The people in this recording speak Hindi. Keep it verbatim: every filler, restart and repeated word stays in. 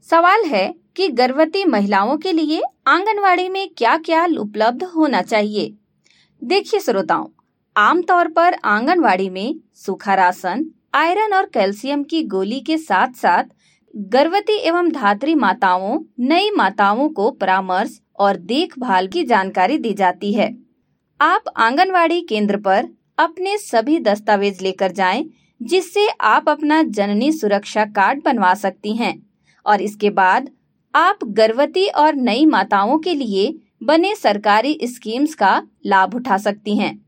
सवाल है कि गर्भवती महिलाओं के लिए आंगनवाड़ी में क्या क्या उपलब्ध होना चाहिए। देखिए श्रोताओं, आमतौर पर आंगनवाड़ी में सूखा राशन, आयरन और कैल्शियम की गोली के साथ साथ गर्भवती एवं धात्री माताओं, नई माताओं को परामर्श और देखभाल की जानकारी दी जाती है। आप आंगनवाड़ी केंद्र पर अपने सभी दस्तावेज लेकर जाएं, जिससे आप अपना जननी सुरक्षा कार्ड बनवा सकती हैं और इसके बाद आप गर्भवती और नई माताओं के लिए बने सरकारी स्कीम्स का लाभ उठा सकती हैं।